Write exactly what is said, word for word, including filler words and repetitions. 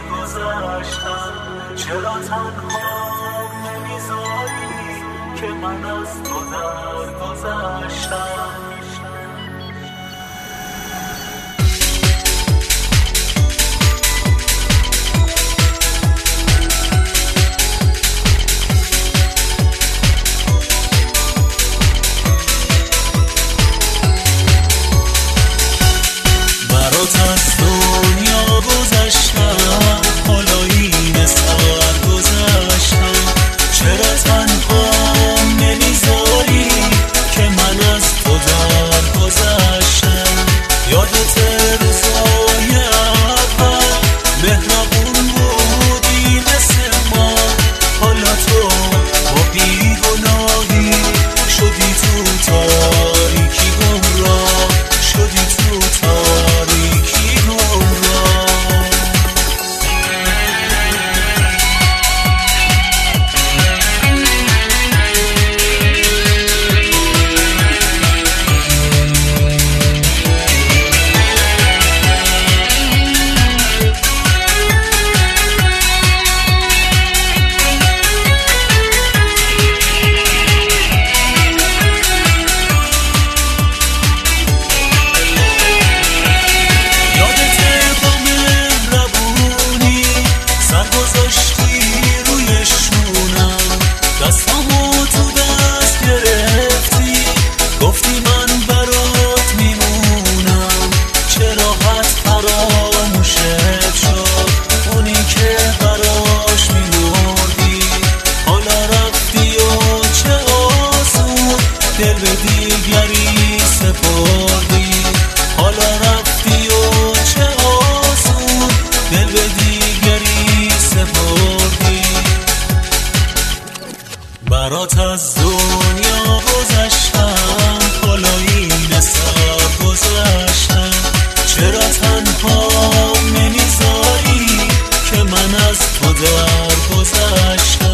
گذشتم، چرا تنها نمیذاری که من از تو در گذشتم. برات از دنیا گذشتم، حالا این سر گذشتم، چرا تنها نمیذاری که من از تو در گذشتم. یادت روزای اول مهربون بودی مثل ما، حالا تو با بیگناهی شدی تو تاریکی گمراه، شدی تو تاریکی گمراه. دستامو تو دست گرفتی، گفتی من برات میمونم، چه راحت فراموشت شد اونی که براش میمردی. حالا رفتی و چه آسون دل به دیگری سپردی. حالا رفتی و چه آسون دل به دیگری سپردی. برات از دنیا گذشتم، حالا این سر گذشتم، چرا تنها نمیذاری که من از تو در گذشتم.